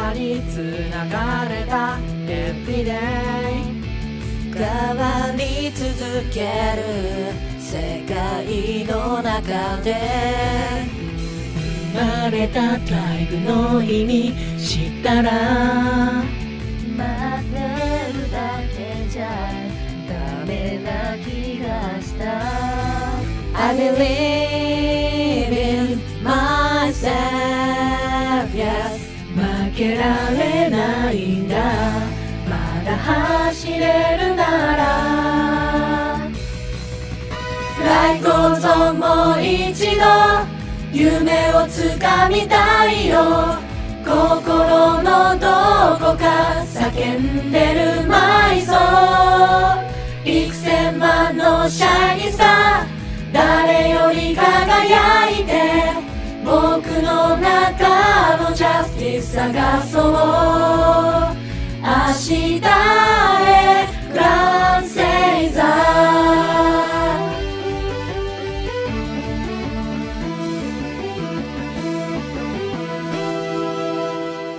葉に繋がれた Everyday 変わり続ける世界の中で生まれたタイプの意味知ったら待ってるだけじゃダメな気がした I believe in myself yes 負けられないんだまだ走れるなら Life goes on もう一度夢をつかみたいよ心のどこか叫んでる埋葬幾千万のシャイニーさ誰より輝いて僕の中のジャスティス探そう明日